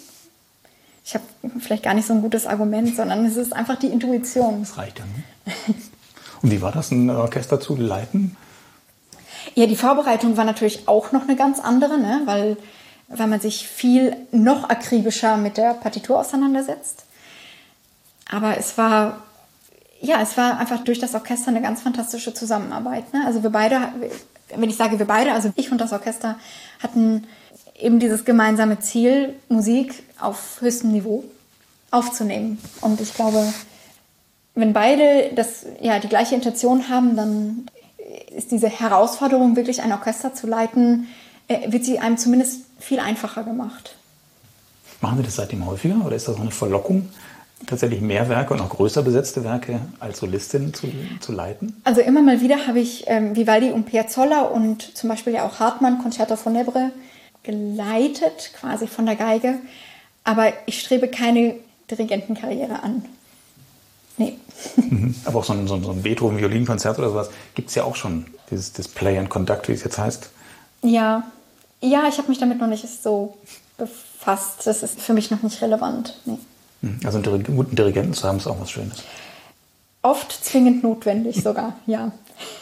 Speaker 2: ich habe vielleicht gar nicht so ein gutes Argument, sondern es ist einfach die Intuition.
Speaker 1: Das reicht ja, ne? Und wie war das, ein Orchester zu leiten?
Speaker 2: Ja, die Vorbereitung war natürlich auch noch eine ganz andere, ne? weil, weil man sich viel noch akribischer mit der Partitur auseinandersetzt. Aber es war, ja, es war einfach durch das Orchester eine ganz fantastische Zusammenarbeit. Ne? Also wir beide, wenn ich sage wir beide, also ich und das Orchester hatten eben dieses gemeinsame Ziel, Musik auf höchstem Niveau aufzunehmen. Und ich glaube, wenn beide das, ja, die gleiche Intention haben, dann ist diese Herausforderung, wirklich ein Orchester zu leiten, wird sie einem zumindest viel einfacher gemacht.
Speaker 1: Machen Sie das seitdem häufiger oder ist das auch eine Verlockung, tatsächlich mehr Werke und auch größer besetzte Werke als Solistin zu, zu leiten?
Speaker 2: Also immer mal wieder habe ich ähm, Vivaldi und Piazzolla und zum Beispiel ja auch Hartmann, Concerto Funèbre geleitet, quasi von der Geige. Aber ich strebe keine Dirigentenkarriere an. Nee.
Speaker 1: Aber auch so ein, so ein, so ein Beethoven-Violinkonzert oder sowas gibt es ja auch schon, dieses das Play and Conduct, wie es jetzt heißt.
Speaker 2: Ja, ja, ich habe mich damit noch nicht so befasst. Das ist für mich noch nicht relevant. Nee.
Speaker 1: Also einen guten Dirigenten zu haben, ist auch was Schönes.
Speaker 2: Oft zwingend notwendig sogar, ja.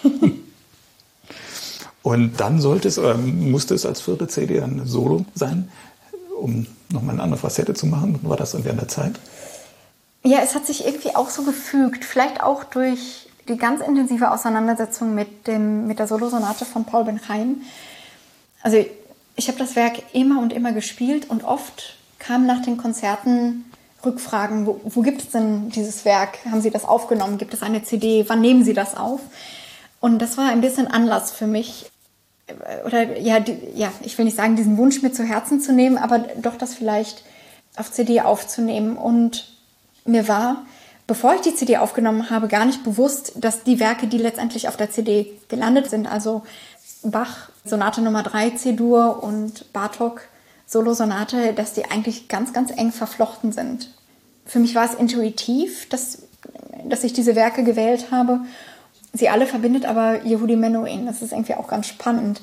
Speaker 1: Und dann sollte es, oder musste es als vierte C D ein Solo sein, um nochmal eine andere Facette zu machen? War das dann während der Zeit?
Speaker 2: Ja, es hat sich irgendwie auch so gefügt. Vielleicht auch durch die ganz intensive Auseinandersetzung mit, dem, mit der Solosonate von Paul Ben-Chaim. Also ich habe das Werk immer und immer gespielt und oft kamen nach den Konzerten Rückfragen, wo, wo gibt es denn dieses Werk? Haben Sie das aufgenommen? Gibt es eine C D? Wann nehmen Sie das auf? Und das war ein bisschen Anlass für mich, oder ja, die, ja, ich will nicht sagen, diesen Wunsch mir zu Herzen zu nehmen, aber doch das vielleicht auf C D aufzunehmen. Und mir war, bevor ich die C D aufgenommen habe, gar nicht bewusst, dass die Werke, die letztendlich auf der C D gelandet sind, also Bach, Sonate Nummer drei, C-Dur und Bartók, Solosonate, dass die eigentlich ganz, ganz eng verflochten sind. Für mich war es intuitiv, dass, dass ich diese Werke gewählt habe. Sie alle verbindet aber Yehudi Menuhin. Das ist irgendwie auch ganz spannend.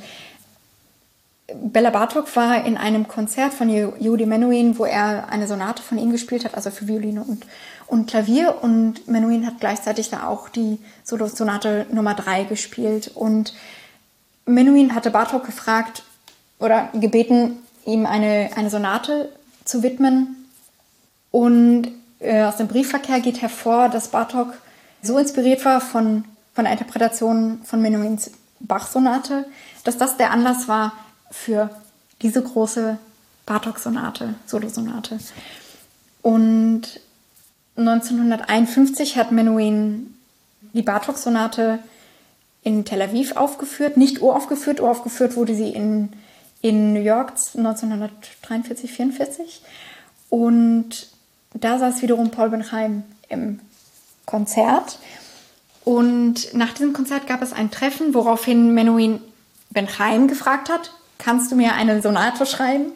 Speaker 2: Bela Bartók war in einem Konzert von Yehudi Menuhin, wo er eine Sonate von ihm gespielt hat, also für Violine und, und Klavier. Und Menuhin hat gleichzeitig da auch die Solosonate Nummer drei gespielt. Und Menuhin hatte Bartók gefragt oder gebeten, ihm eine, eine Sonate zu widmen. Und äh, aus dem Briefverkehr geht hervor, dass Bartók so inspiriert war von, von der Interpretation von Menuhins Bach-Sonate, dass das der Anlass war für diese große Bartók-Sonate, Solosonate. Und neunzehnhunderteinundfünfzig hat Menuhin die Bartók-Sonate in Tel Aviv aufgeführt, nicht uraufgeführt, uraufgeführt wurde sie in in New York neunzehnhundertdreiundvierzig, vierundvierzig. Und da saß wiederum Paul Ben-Chaim im Konzert. Und nach diesem Konzert gab es ein Treffen, woraufhin Menuhin Ben-Chaim gefragt hat, kannst du mir eine Sonate schreiben?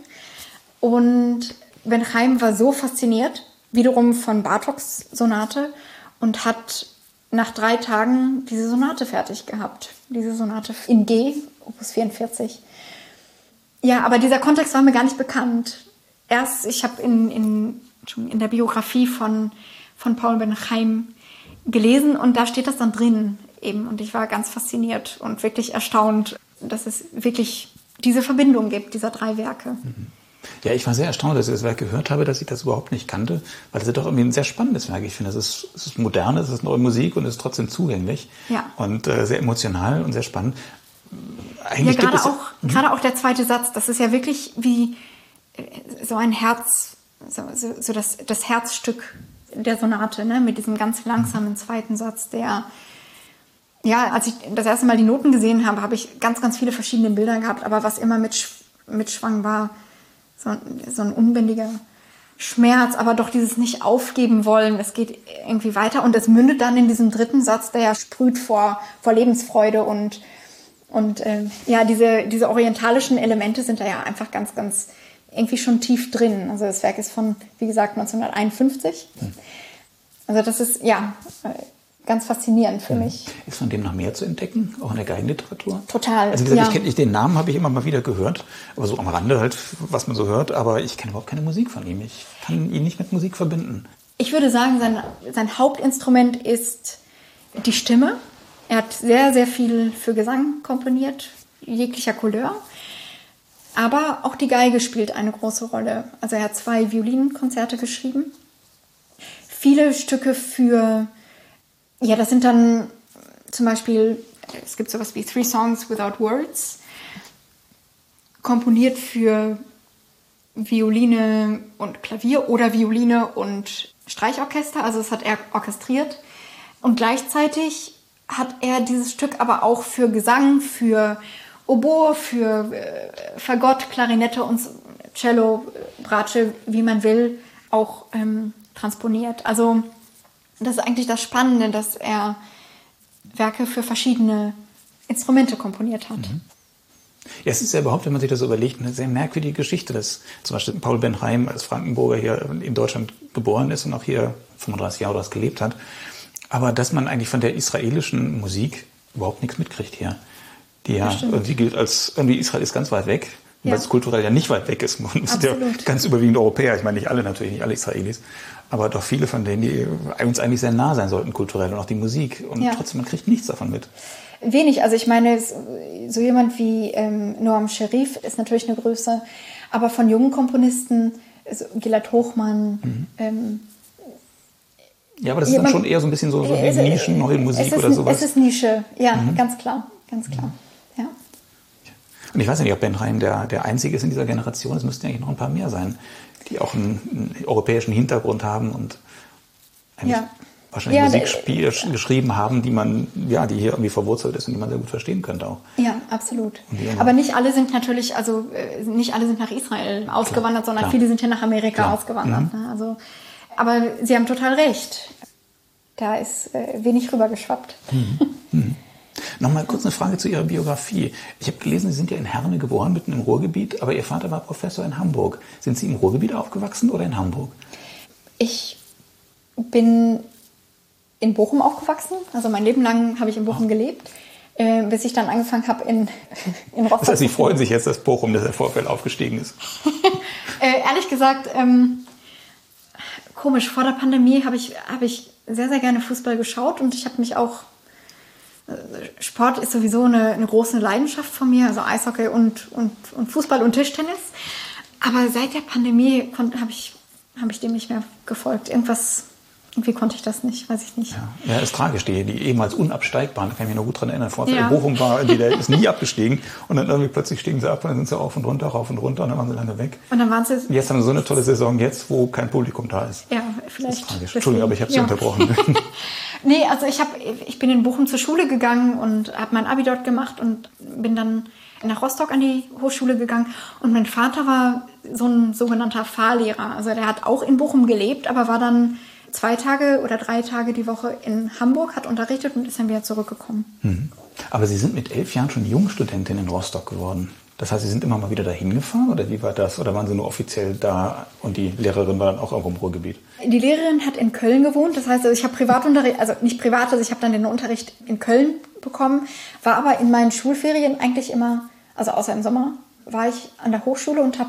Speaker 2: Und Ben-Chaim war so fasziniert, wiederum von Bartóks Sonate, und hat nach drei Tagen diese Sonate fertig gehabt. Diese Sonate in G, Opus vierundvierzig. Ja, aber dieser Kontext war mir gar nicht bekannt. Erst, ich habe in, in, in der Biografie von, von Paul Ben-Chaim gelesen und da steht das dann drin eben. Und ich war ganz fasziniert und wirklich erstaunt, dass es wirklich diese Verbindung gibt, dieser drei Werke.
Speaker 1: Ja, ich war sehr erstaunt, dass ich das Werk gehört habe, dass ich das überhaupt nicht kannte, weil es ist doch irgendwie ein sehr spannendes Werk. Ich finde, es ist, es ist modern, es ist neue Musik und es ist trotzdem zugänglich.
Speaker 2: Ja.
Speaker 1: Und äh, sehr emotional und sehr spannend.
Speaker 2: Eigentlich ja, gerade auch, gerade auch der zweite Satz, das ist ja wirklich wie so ein Herz, so, so, so das, das Herzstück der Sonate, ne? Mit diesem ganz langsamen zweiten Satz, der, ja, als ich das erste Mal die Noten gesehen habe, habe ich ganz, ganz viele verschiedene Bilder gehabt, aber was immer mit, mitschwang, war so, so ein unbändiger Schmerz, aber doch dieses nicht aufgeben wollen, es geht irgendwie weiter und es mündet dann in diesem dritten Satz, der ja sprüht vor, vor Lebensfreude und Und äh, ja, diese, diese orientalischen Elemente sind da ja einfach ganz, ganz irgendwie schon tief drin. Also das Werk ist von, wie gesagt, neunzehnhunderteinundfünfzig. Hm. Also das ist, ja, ganz faszinierend für hm. mich.
Speaker 1: Ist von dem noch mehr zu entdecken, auch in der Geigenliteratur?
Speaker 2: Total,
Speaker 1: Also wie gesagt,
Speaker 2: ja.
Speaker 1: ich, kenn, ich den Namen habe ich immer mal wieder gehört, aber so am Rande halt, was man so hört. Aber ich kenne überhaupt keine Musik von ihm. Ich kann ihn nicht mit Musik verbinden.
Speaker 2: Ich würde sagen, sein, sein Hauptinstrument ist die Stimme. Er hat sehr, sehr viel für Gesang komponiert, jeglicher Couleur. Aber auch die Geige spielt eine große Rolle. Also er hat zwei Violinkonzerte geschrieben. Viele Stücke für, ja, das sind dann zum Beispiel, es gibt sowas wie Three Songs Without Words, komponiert für Violine und Klavier oder Violine und Streichorchester. Also das hat er orchestriert. Und gleichzeitig hat er dieses Stück aber auch für Gesang, für Oboe, für äh, Fagott, Klarinette und Cello, Bratsche, wie man will, auch ähm, transponiert. Also das ist eigentlich das Spannende, dass er Werke für verschiedene Instrumente komponiert hat. Mhm.
Speaker 1: Ja, es ist ja überhaupt, wenn man sich das so überlegt, eine sehr merkwürdige Geschichte, dass zum Beispiel Paul Benrheim als Frankenburger hier in Deutschland geboren ist und auch hier fünfunddreißig Jahre dort gelebt hat. Aber dass man eigentlich von der israelischen Musik überhaupt nichts mitkriegt hier. Die ja irgendwie gilt als, irgendwie Israel ist ganz weit weg, ja. Weil es kulturell ja nicht weit weg ist. Man sind ja ganz überwiegend Europäer, ich meine nicht alle natürlich, nicht alle Israelis, aber doch viele von denen, die uns eigentlich sehr nah sein sollten kulturell und auch die Musik. Und ja. trotzdem, man kriegt nichts davon mit.
Speaker 2: Wenig, also ich meine, so jemand wie ähm, Noam Sherif ist natürlich eine Größe, aber von jungen Komponisten, so Gilad Hochmann, mhm. ähm,
Speaker 1: ja, aber das ist dann schon eher so ein bisschen so, so wie Nischen, neue Musik
Speaker 2: ist,
Speaker 1: oder sowas.
Speaker 2: Es ist Nische, ja, mhm. ganz klar, ganz klar, ja.
Speaker 1: Und ich weiß nicht, ob Benrheim der, der Einzige ist in dieser Generation. Es müssten eigentlich noch ein paar mehr sein, die auch einen, einen europäischen Hintergrund haben und eigentlich ja. wahrscheinlich ja, Musik spiel, äh, geschrieben haben, die man, ja, die hier irgendwie verwurzelt ist und die man sehr gut verstehen könnte auch.
Speaker 2: Ja, absolut. Aber nicht alle sind natürlich, also nicht alle sind nach Israel ausgewandert, klar, sondern klar. viele sind hier nach Amerika klar. ausgewandert. Mhm. Ne? Also, aber Sie haben total recht. Da ist äh, wenig rübergeschwappt.
Speaker 1: Mhm. Mhm. Nochmal kurz eine Frage zu Ihrer Biografie. Ich habe gelesen, Sie sind ja in Herne geboren, mitten im Ruhrgebiet, aber Ihr Vater war Professor in Hamburg. Sind Sie im Ruhrgebiet aufgewachsen oder in Hamburg?
Speaker 2: Ich bin in Bochum aufgewachsen. Also mein Leben lang habe ich in Bochum oh. gelebt, äh, bis ich dann angefangen habe in, in Rostock.
Speaker 1: Das heißt, Sie freuen sich jetzt, dass Bochum, dass der VfL aufgestiegen ist?
Speaker 2: äh, ehrlich gesagt, ähm, komisch. Vor der Pandemie habe ich, hab ich sehr, sehr gerne Fußball geschaut und ich habe mich auch Sport ist sowieso eine, eine große Leidenschaft von mir, also Eishockey und, und, und Fußball und Tischtennis. Aber seit der Pandemie habe ich, hab ich dem nicht mehr gefolgt. Irgendwas, irgendwie konnte ich das nicht, weiß ich nicht.
Speaker 1: Ja, ja, ist tragisch. Die, die ehemals unabsteigbaren, da kann ich mich noch gut dran erinnern. Vorher ja. Bochum war, die der ist nie abgestiegen. Und dann irgendwie plötzlich stiegen sie ab, dann sind sie auf und runter, rauf und runter und dann waren sie lange weg.
Speaker 2: Und dann waren sie.
Speaker 1: Jetzt haben sie so eine tolle Saison jetzt, wo kein Publikum da ist.
Speaker 2: Ja, vielleicht.
Speaker 1: Das ist tragisch. Entschuldigung, aber ich habe Sie
Speaker 2: ja.
Speaker 1: unterbrochen.
Speaker 2: Nee, also ich, hab, ich bin in Bochum zur Schule gegangen und habe mein Abi dort gemacht und bin dann nach Rostock an die Hochschule gegangen. Und mein Vater war so ein sogenannter Fahrlehrer. Also der hat auch in Bochum gelebt, aber war dann zwei Tage oder drei Tage die Woche in Hamburg, hat unterrichtet und ist dann wieder zurückgekommen.
Speaker 1: Mhm. Aber Sie sind mit elf Jahren schon Jungstudentin in Rostock geworden. Das heißt, Sie sind immer mal wieder dahin gefahren oder wie war das? Oder waren Sie nur offiziell da und die Lehrerin war dann auch irgendwo im Ruhrgebiet?
Speaker 2: Die Lehrerin hat in Köln gewohnt. Das heißt, also ich habe Privatunterricht, also nicht privat, also ich habe dann den Unterricht in Köln bekommen, war aber in meinen Schulferien eigentlich immer, also außer im Sommer, war ich an der Hochschule und habe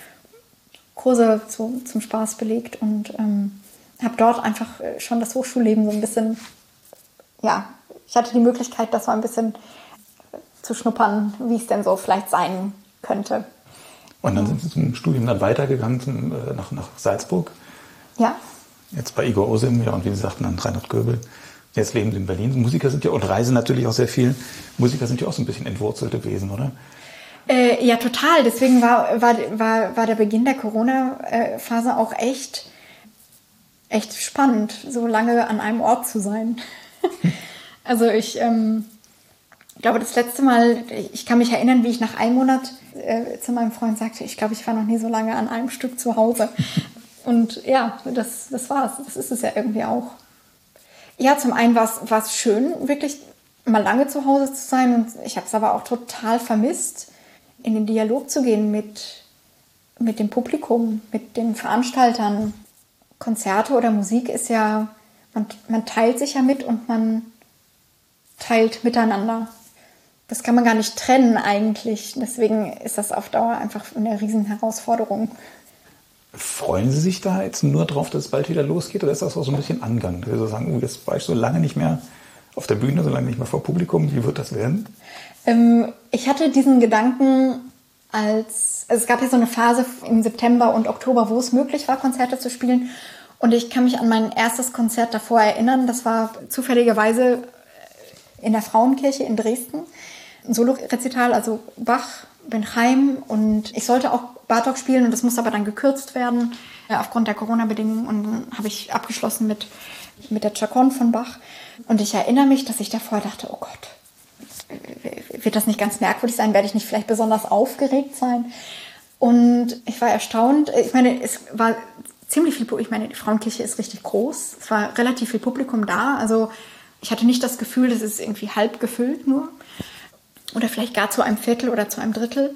Speaker 2: Kurse so zum Spaß belegt und ähm, habe dort einfach schon das Hochschulleben so ein bisschen, ja, ich hatte die Möglichkeit, das so ein bisschen zu schnuppern, wie es denn so vielleicht sein könnte.
Speaker 1: Und dann sind Sie zum Studium dann weitergegangen zum, äh, nach, nach Salzburg?
Speaker 2: Ja.
Speaker 1: Jetzt bei Igor Osim, ja, und wie Sie sagten, dann Reinhard Göbel. Jetzt leben Sie in Berlin. Musiker sind ja, und reisen natürlich auch sehr viel. Musiker sind ja auch so ein bisschen entwurzelte Wesen, oder?
Speaker 2: Äh, ja, total. Deswegen war, war, war, war der Beginn der Corona-Phase auch echt, echt spannend, so lange an einem Ort zu sein. Also ich ähm, glaube, das letzte Mal, ich kann mich erinnern, wie ich nach einem Monat äh, zu meinem Freund sagte, ich glaube, ich war noch nie so lange an einem Stück zu Hause. Und ja, das, das war's. Das ist es ja irgendwie auch. Ja, zum einen war es schön, wirklich mal lange zu Hause zu sein. Und ich habe es aber auch total vermisst, in den Dialog zu gehen mit, mit dem Publikum, mit den Veranstaltern. Konzerte oder Musik ist ja, man, man teilt sich ja mit und man teilt miteinander. Das kann man gar nicht trennen eigentlich. Deswegen ist das auf Dauer einfach eine riesen Herausforderung.
Speaker 1: Freuen Sie sich da jetzt nur drauf, dass es bald wieder losgeht? Oder ist das auch so ein bisschen Angang? Dass Sie sagen, oh, jetzt war ich so lange nicht mehr auf der Bühne, so lange nicht mehr vor Publikum. Wie wird das werden?
Speaker 2: Ähm, ich hatte diesen Gedanken, als also es gab ja so eine Phase im September und Oktober, wo es möglich war, Konzerte zu spielen. Und ich kann mich an mein erstes Konzert davor erinnern. Das war zufälligerweise in der Frauenkirche in Dresden. Ein Solo-Rezital, also Bach, Benrheim. Und ich sollte auch Bartók spielen und das musste aber dann gekürzt werden ja, aufgrund der Corona-Bedingungen. Und dann habe ich abgeschlossen mit, mit der Chaconne von Bach. Und ich erinnere mich, dass ich davor dachte, oh Gott, wird das nicht ganz merkwürdig sein? Werde ich nicht vielleicht besonders aufgeregt sein? Und ich war erstaunt. Ich meine, es war ziemlich viel Publikum. Ich meine, die Frauenkirche ist richtig groß. Es war relativ viel Publikum da. Also ich hatte nicht das Gefühl, das ist irgendwie halb gefüllt nur. oder vielleicht gar zu einem Viertel oder zu einem Drittel.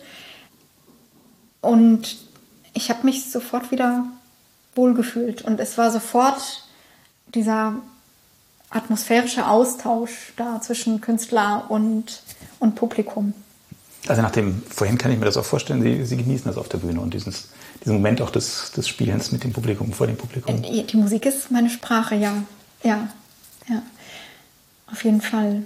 Speaker 2: Und ich habe mich sofort wieder wohlgefühlt. Und es war sofort dieser atmosphärische Austausch da zwischen Künstler und, und Publikum.
Speaker 1: Also nach dem vorhin kann ich mir das auch vorstellen, Sie, Sie genießen das auf der Bühne und dieses, diesen Moment auch des, des Spielens mit dem Publikum, vor dem Publikum.
Speaker 2: Die, die Musik ist meine Sprache, ja. Ja, ja. Auf jeden Fall.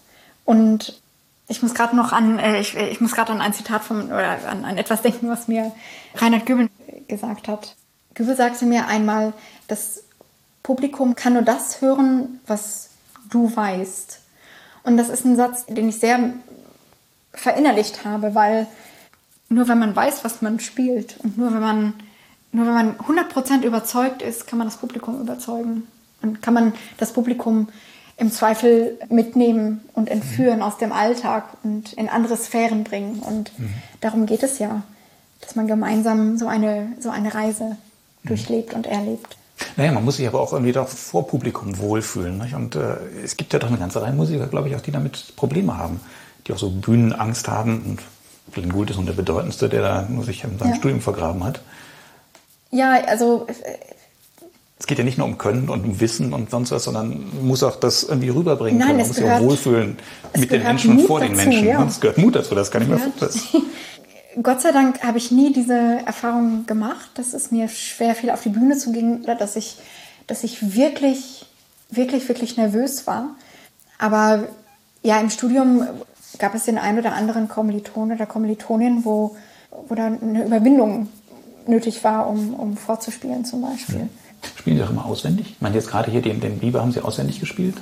Speaker 2: Und ich muss gerade noch an, äh, ich, ich muss gerade an ein Zitat von, oder an, an etwas denken, was mir Reinhard Göbel gesagt hat. Göbel sagte mir einmal, das Publikum kann nur das hören, was du weißt. Und das ist ein Satz, den ich sehr verinnerlicht habe, weil nur wenn man weiß, was man spielt und nur wenn man, nur wenn man hundert Prozent überzeugt ist, kann man das Publikum überzeugen. Und kann man das Publikum im Zweifel mitnehmen und entführen mhm. aus dem Alltag und in andere Sphären bringen. Und mhm. darum geht es ja, dass man gemeinsam so eine, so eine Reise mhm. durchlebt und erlebt.
Speaker 1: Naja, man muss sich aber auch irgendwie doch vor Publikum wohlfühlen. Nicht? Und äh, es gibt ja doch eine ganze Reihe Musiker, glaube ich, auch die damit Probleme haben, die auch so Bühnenangst haben. Und Glenn Gould ist nun der bedeutendste, der da nur sich in seinem ja. Studium vergraben hat.
Speaker 2: Ja, also
Speaker 1: es geht ja nicht nur um Können und um Wissen und sonst was, sondern man muss auch das irgendwie rüberbringen
Speaker 2: Nein,
Speaker 1: können. Man
Speaker 2: es
Speaker 1: muss
Speaker 2: gehört,
Speaker 1: sich auch wohlfühlen mit den Menschen
Speaker 2: Mut
Speaker 1: und vor
Speaker 2: dazu,
Speaker 1: den Menschen.
Speaker 2: Ja.
Speaker 1: Es gehört Mut dazu, das kann ich mir vorstellen.
Speaker 2: Gott sei Dank habe ich nie diese Erfahrung gemacht, dass es mir schwer fiel, auf die Bühne zu gehen, oder dass ich, dass ich wirklich, wirklich, wirklich nervös war. Aber ja, im Studium gab es den einen oder anderen Kommiliton oder Kommilitonin, wo, wo da eine Überwindung nötig war, um, um vorzuspielen zum Beispiel.
Speaker 1: Ja. Spielen Sie auch immer auswendig? Ich meine, jetzt gerade hier den, den Biber haben Sie auswendig gespielt?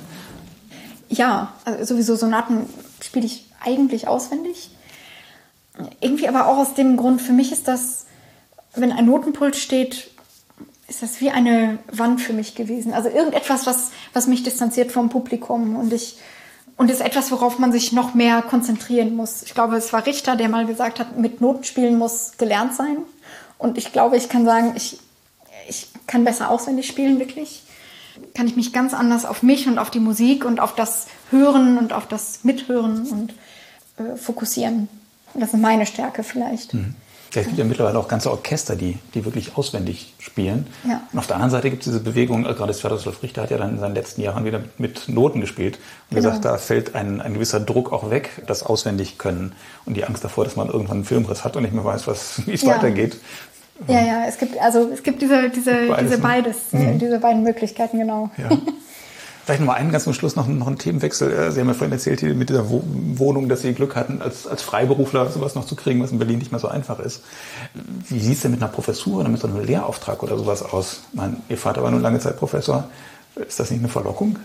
Speaker 2: Ja, also sowieso Sonaten spiele ich eigentlich auswendig. Irgendwie aber auch aus dem Grund, für mich ist das, wenn ein Notenpult steht, ist das wie eine Wand für mich gewesen. Also irgendetwas, was, was mich distanziert vom Publikum. Und ich und ist etwas, worauf man sich noch mehr konzentrieren muss. Ich glaube, es war Richter, der mal gesagt hat, mit Noten spielen muss gelernt sein. Und ich glaube, ich kann sagen, ich, ich kann besser auswendig spielen, wirklich. Kann ich mich ganz anders auf mich und auf die Musik und auf das Hören und auf das Mithören und äh, fokussieren. Das ist meine Stärke vielleicht.
Speaker 1: Mhm. Ja, es gibt ja mittlerweile auch ganze Orchester, die, die wirklich auswendig spielen.
Speaker 2: Ja.
Speaker 1: Und auf der anderen Seite gibt es diese Bewegung, gerade Sviatoslav Richter hat ja dann in seinen letzten Jahren wieder mit, mit Noten gespielt und
Speaker 2: Genau.
Speaker 1: gesagt, da fällt ein, ein gewisser Druck auch weg, das auswendig können und die Angst davor, dass man irgendwann einen Filmriss hat und nicht mehr weiß, was, wie es
Speaker 2: Ja.
Speaker 1: weitergeht.
Speaker 2: Ja, ja, es gibt also es gibt diese, diese,
Speaker 1: Beides,
Speaker 2: diese
Speaker 1: ne?
Speaker 2: beides,
Speaker 1: Mhm.
Speaker 2: diese beiden Möglichkeiten, genau.
Speaker 1: Ja. Vielleicht noch mal einen ganz zum Schluss, noch, noch einen Themenwechsel. Sie haben ja vorhin erzählt, hier mit dieser Wohnung, dass Sie Glück hatten, als, als Freiberufler sowas noch zu kriegen, was in Berlin nicht mehr so einfach ist. Wie sieht es denn mit einer Professur oder mit so einem Lehrauftrag oder sowas aus? Ich meine, Ihr Vater war nun lange Zeit Professor. Ist das nicht eine Verlockung?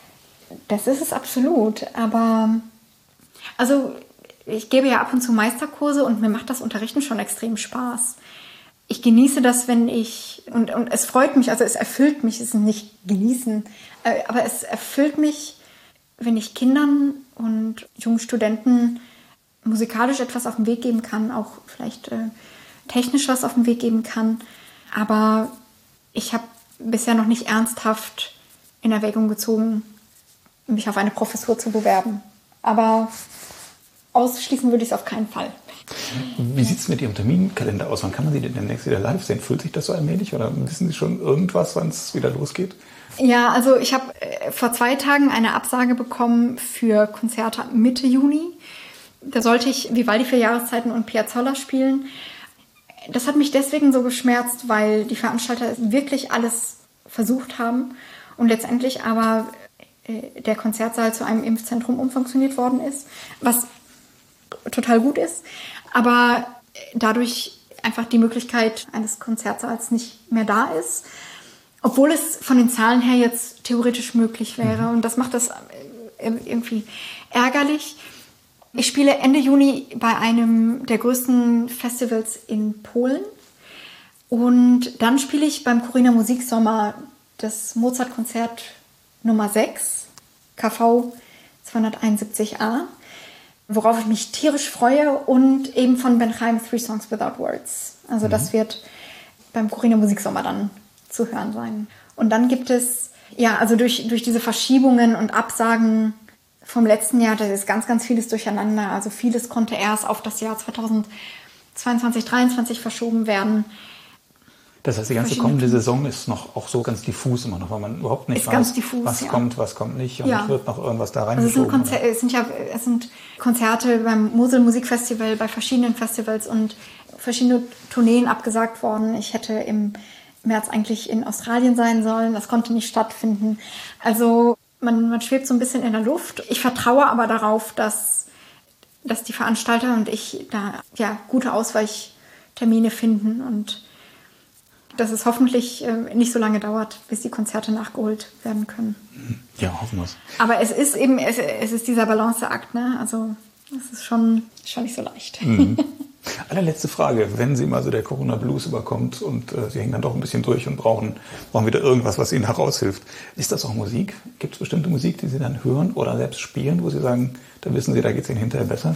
Speaker 2: Das ist es absolut, aber also ich gebe ja ab und zu Meisterkurse und mir macht das Unterrichten schon extrem Spaß. Ich genieße das, wenn ich, und, und es freut mich, also es erfüllt mich, es ist nicht genießen, aber es erfüllt mich, wenn ich Kindern und jungen Studenten musikalisch etwas auf den Weg geben kann, auch vielleicht äh, technisch was auf den Weg geben kann. Aber ich habe bisher noch nicht ernsthaft in Erwägung gezogen, mich auf eine Professur zu bewerben. Aber ausschließen würde ich es auf keinen Fall.
Speaker 1: Wie sieht es mit Ihrem Terminkalender aus? Wann kann man Sie denn demnächst wieder live sehen? Fühlt sich das so allmählich oder wissen Sie schon irgendwas, wann es wieder losgeht?
Speaker 2: Ja, also ich habe äh, vor zwei Tagen eine Absage bekommen für Konzerte Mitte Juni. Da sollte ich Vivaldi für Jahreszeiten und Piazzolla spielen. Das hat mich deswegen so geschmerzt, weil die Veranstalter wirklich alles versucht haben und letztendlich aber äh, der Konzertsaal zu einem Impfzentrum umfunktioniert worden ist, was total gut ist, aber dadurch einfach die Möglichkeit eines Konzertsaals nicht mehr da ist, obwohl es von den Zahlen her jetzt theoretisch möglich wäre. Und das macht das irgendwie ärgerlich. Ich spiele Ende Juni bei einem der größten Festivals in Polen und dann spiele ich beim Corina Musiksommer das Mozart-Konzert Nummer sechs, K V zweihunderteinundsiebzig a, worauf ich mich tierisch freue, und eben von Ben Chaim Three Songs Without Words. Also mhm. das wird beim Corina Musiksommer dann zu hören sein. Und dann gibt es, ja, also durch, durch diese Verschiebungen und Absagen vom letzten Jahr, da ist ganz, ganz vieles durcheinander. Also vieles konnte erst auf das Jahr zweitausendzweiundzwanzig, dreiundzwanzig verschoben werden.
Speaker 1: Das heißt, die ganze kommende Saison ist noch auch so ganz diffus immer noch, weil man überhaupt nicht
Speaker 2: ist
Speaker 1: weiß,
Speaker 2: diffus,
Speaker 1: was
Speaker 2: ja.
Speaker 1: kommt, was kommt nicht und
Speaker 2: ja.
Speaker 1: wird noch irgendwas da
Speaker 2: also es sind,
Speaker 1: reingeschoben.
Speaker 2: Konzer- es sind ja es sind Konzerte beim Mosel Musikfestival, bei verschiedenen Festivals und verschiedene Tourneen abgesagt worden. Ich hätte im März eigentlich in Australien sein sollen, das konnte nicht stattfinden. Also man, man schwebt so ein bisschen in der Luft. Ich vertraue aber darauf, dass, dass die Veranstalter und ich da ja, gute Ausweichtermine finden und dass es hoffentlich äh, nicht so lange dauert, bis die Konzerte nachgeholt werden können.
Speaker 1: Ja, hoffen wir es.
Speaker 2: Aber es ist eben, es, es ist dieser Balanceakt, ne? Also es ist schon, schon nicht so leicht.
Speaker 1: Mhm. Allerletzte Frage, wenn Sie mal so der Corona Blues überkommt und äh, Sie hängen dann doch ein bisschen durch und brauchen, brauchen wieder irgendwas, was Ihnen heraushilft. Ist das auch Musik? Gibt es bestimmte Musik, die Sie dann hören oder selbst spielen, wo Sie sagen, da wissen Sie, da geht es Ihnen hinterher besser?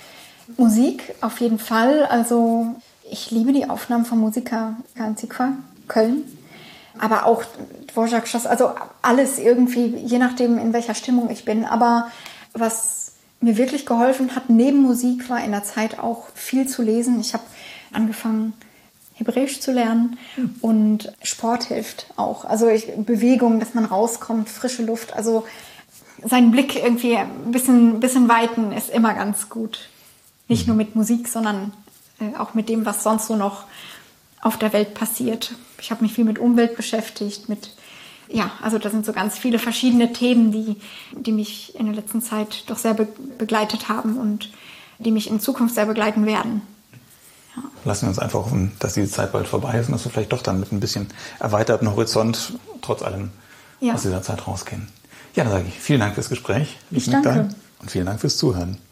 Speaker 2: Musik auf jeden Fall. Also ich liebe die Aufnahmen von Musiker Antiqua, Köln. Aber auch Dvorak, also alles irgendwie, je nachdem, in welcher Stimmung ich bin. Aber was mir wirklich geholfen hat, neben Musik, war in der Zeit auch viel zu lesen. Ich habe angefangen, Hebräisch zu lernen und Sport hilft auch. Also ich, Bewegung, dass man rauskommt, frische Luft. Also seinen Blick irgendwie ein bisschen, bisschen weiten ist immer ganz gut. Nicht nur mit Musik, sondern auch mit dem, was sonst so noch auf der Welt passiert. Ich habe mich viel mit Umwelt beschäftigt, mit, ja, also da sind so ganz viele verschiedene Themen, die, die mich in der letzten Zeit doch sehr be- begleitet haben und die mich in Zukunft sehr begleiten werden. Ja.
Speaker 1: Lassen wir uns einfach hoffen, dass diese Zeit bald vorbei ist und dass wir vielleicht doch dann mit ein bisschen erweiterten Horizont trotz allem ja. aus dieser Zeit rausgehen. Ja, dann sage ich vielen Dank fürs Gespräch.
Speaker 2: Ich danke.
Speaker 1: Und vielen Dank fürs Zuhören.